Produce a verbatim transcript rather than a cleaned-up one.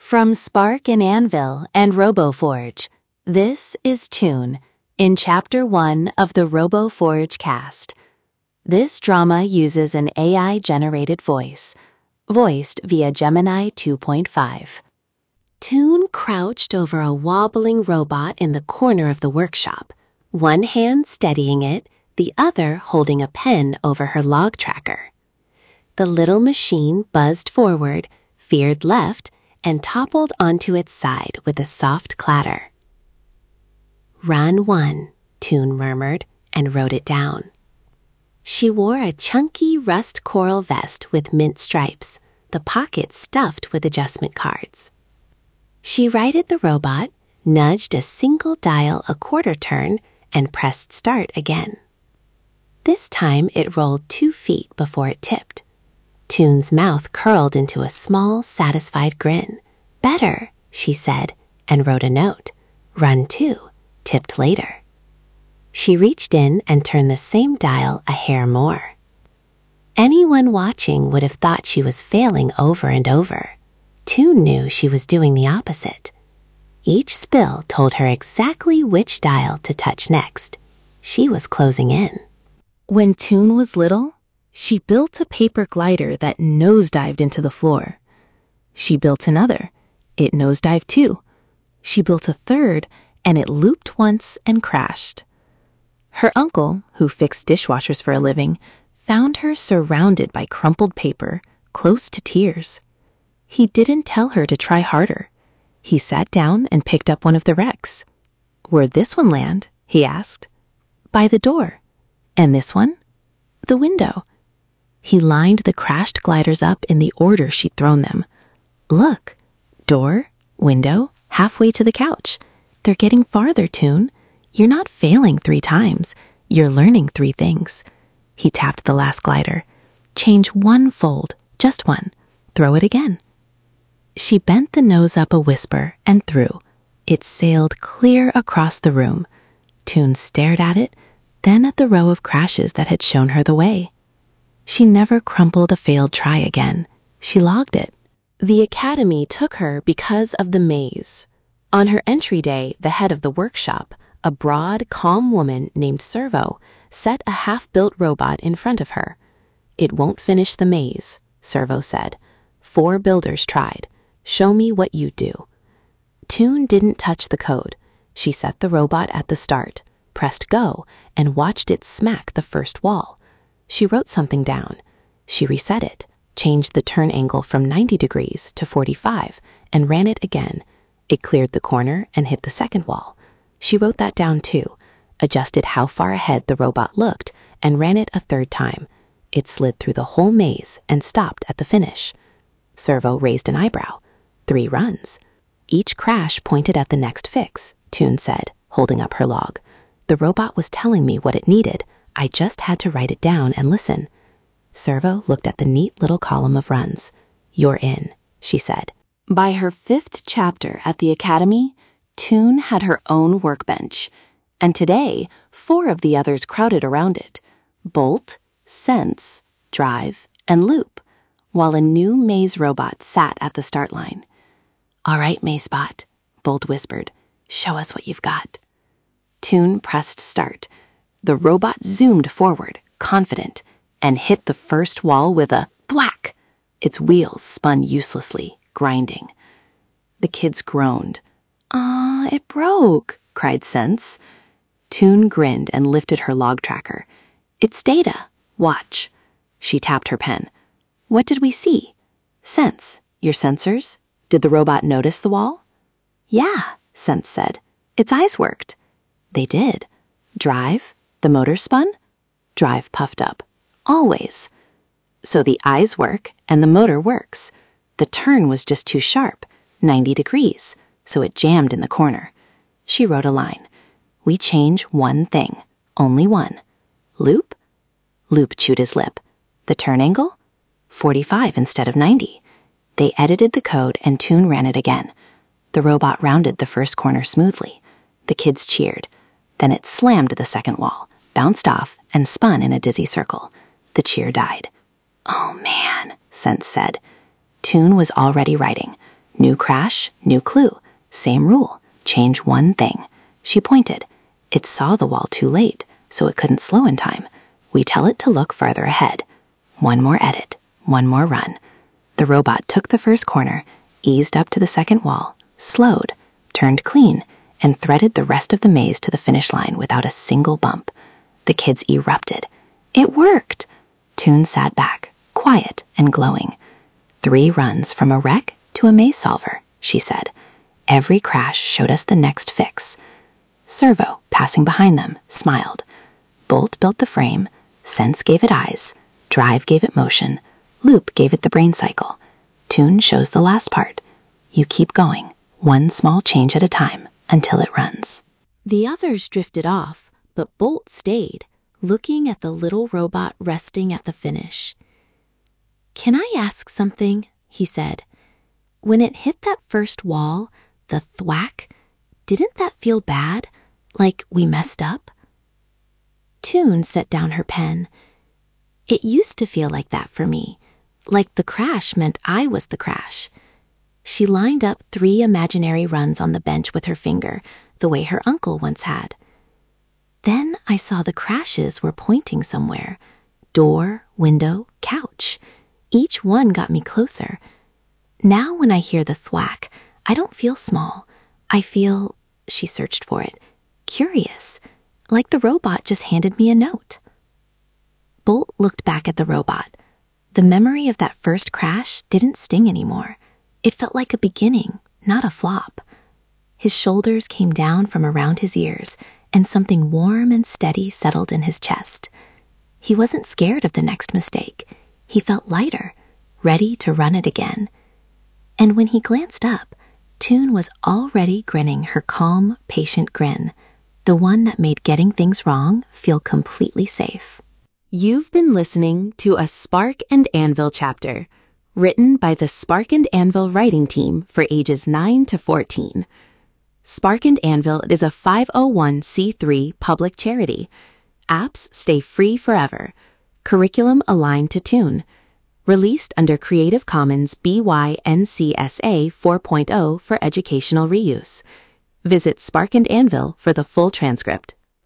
From Spark and Anvil and RoboForge, this is Toon in Chapter one of the RoboForge cast. This drama uses an A I-generated voice, voiced via Gemini two point five. Toon crouched over a wobbling robot in the corner of the workshop, one hand steadying it, the other holding a pen over her log tracker. The little machine buzzed forward, veered left, and toppled onto its side with a soft clatter. Run one, Toon murmured and wrote it down. She wore a chunky rust coral vest with mint stripes, the pockets stuffed with adjustment cards. She righted the robot, nudged a single dial a quarter turn, and pressed start again. This time it rolled two feet before it tipped. Toon's mouth curled into a small, satisfied grin. Better, she said, and wrote a note. Run two, tipped later. She reached in and turned the same dial a hair more. Anyone watching would have thought she was failing over and over. Toon knew she was doing the opposite. Each spill told her exactly which dial to touch next. She was closing in. When Toon was little, she built a paper glider that nosedived into the floor. She built another. It nosedived too. She built a third, and it looped once and crashed. Her uncle, who fixed dishwashers for a living, found her surrounded by crumpled paper, close to tears. He didn't tell her to try harder. He sat down and picked up one of the wrecks. "Where'd this one land?" he asked. "By the door." "And this one?" "The window." He lined the crashed gliders up in the order she'd thrown them. "Look, door, window, halfway to the couch. They're getting farther, Toon. You're not failing three times. You're learning three things." He tapped the last glider. "Change one fold, just one. Throw it again." She bent the nose up a whisper and threw. It sailed clear across the room. Toon stared at it, then at the row of crashes that had shown her the way. She never crumpled a failed try again. She logged it. The academy took her because of the maze. On her entry day, the head of the workshop, a broad, calm woman named Servo, set a half-built robot in front of her. "It won't finish the maze," Servo said. "Four builders tried. Show me what you do." Toon didn't touch the code. She set the robot at the start, pressed go, and watched it smack the first wall. She wrote something down. She reset it, changed the turn angle from ninety degrees to forty-five, and ran it again. It cleared the corner and hit the second wall. She wrote that down too, adjusted how far ahead the robot looked, and ran it a third time. It slid through the whole maze and stopped at the finish. Servo raised an eyebrow. Three runs. Each crash pointed at the next fix, Toon said, holding up her log. The robot was telling me what it needed. I just had to write it down and listen. Servo looked at the neat little column of runs. "You're in," she said. By her fifth chapter at the academy, Toon had her own workbench, and today four of the others crowded around it. Bolt, Sense, Drive, and Loop, while a new maze robot sat at the start line. "All right, Mazebot," Bolt whispered. "Show us what you've got." Toon pressed start. The robot zoomed forward, confident, and hit the first wall with a thwack. Its wheels spun uselessly, grinding. The kids groaned. "Ah, it broke," cried Sense. Toon grinned and lifted her log tracker. "It's data. Watch." She tapped her pen. "What did we see?" "Sense. Your sensors? Did the robot notice the wall?" "Yeah," Sense said. "Its eyes worked." "They did. Drive? The motor spun?" Drive puffed up. "Always." "So the eyes work and the motor works. The turn was just too sharp, ninety degrees, so it jammed in the corner." She wrote a line. "We change one thing, only one. Loop?" Loop chewed his lip. "The turn angle?" forty-five instead of ninety. They edited the code and Toon ran it again. The robot rounded the first corner smoothly. The kids cheered. Then it slammed the second wall, bounced off, and spun in a dizzy circle. The cheer died. "Oh man," Sense said. Toon was already writing. New crash, new clue. Same rule. Change one thing. She pointed. It saw the wall too late, so it couldn't slow in time. We tell it to look farther ahead. One more edit. One more run. The robot took the first corner, eased up to the second wall, slowed, turned clean, and threaded the rest of the maze to the finish line without a single bump. The kids erupted. It worked! Toon sat back, quiet and glowing. Three runs from a wreck to a maze solver, she said. Every crash showed us the next fix. Servo, passing behind them, smiled. Bolt built the frame, Sense gave it eyes, Drive gave it motion, Loop gave it the brain cycle. Toon shows the last part. You keep going, one small change at a time, until it runs. The others drifted off, but Bolt stayed, looking at the little robot resting at the finish. "Can I ask something?" he said. "When it hit that first wall, the thwack, didn't that feel bad? Like we messed up?" Toon set down her pen. "It used to feel like that for me, like the crash meant I was the crash." She lined up three imaginary runs on the bench with her finger, the way her uncle once had. "Then I saw the crashes were pointing somewhere. Door, window, couch. Each one got me closer. Now when I hear the thwack, I don't feel small. I feel," she searched for it, "curious, like the robot just handed me a note." Bolt looked back at the robot. The memory of that first crash didn't sting anymore. It felt like a beginning, not a flop. His shoulders came down from around his ears, and something warm and steady settled in his chest. He wasn't scared of the next mistake. He felt lighter, ready to run it again. And when he glanced up, Toon was already grinning her calm, patient grin, the one that made getting things wrong feel completely safe. You've been listening to a Spark and Anvil chapter, written by the Spark and Anvil writing team for ages nine to fourteen. Spark and Anvil is a five oh one c three public charity. Apps stay free forever. Curriculum aligned to Toon. Released under Creative Commons B Y N C S A four point oh for educational reuse. Visit Spark and Anvil for the full transcript.